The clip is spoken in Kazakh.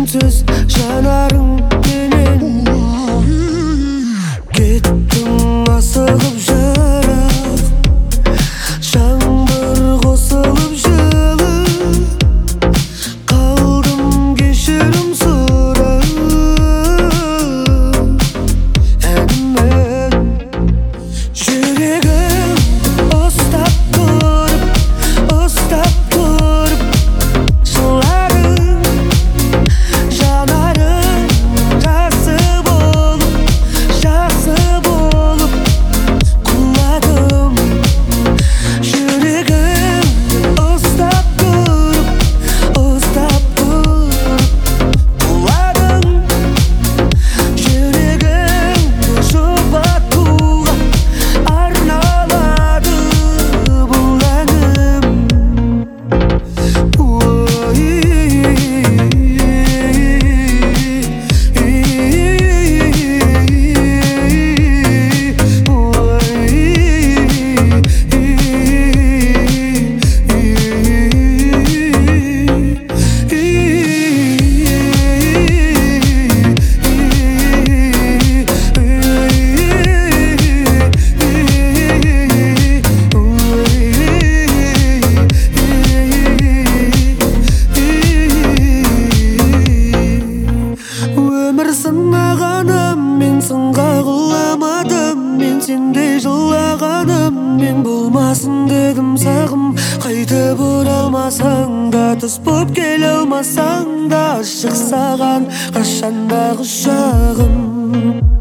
үнсіз жанарың менен кеттің асығып жырақ жаңбыр қосылып жылы қалдым кешірім сұрап әнімен жүрегім ұстап тұрып жыларың жанарың жақсы болып құладым жүрегім ұстап тұрып құладың жүрегім жұбатуға арналады бұл әнім. Өмір сынағаным, мен сынға құламадым, мен сендей жылағаным, мен болмасын дедім сағым. Қайтып оралмасаң да, түс боп келе алмасаң да, ашық саған қашанда құшағым.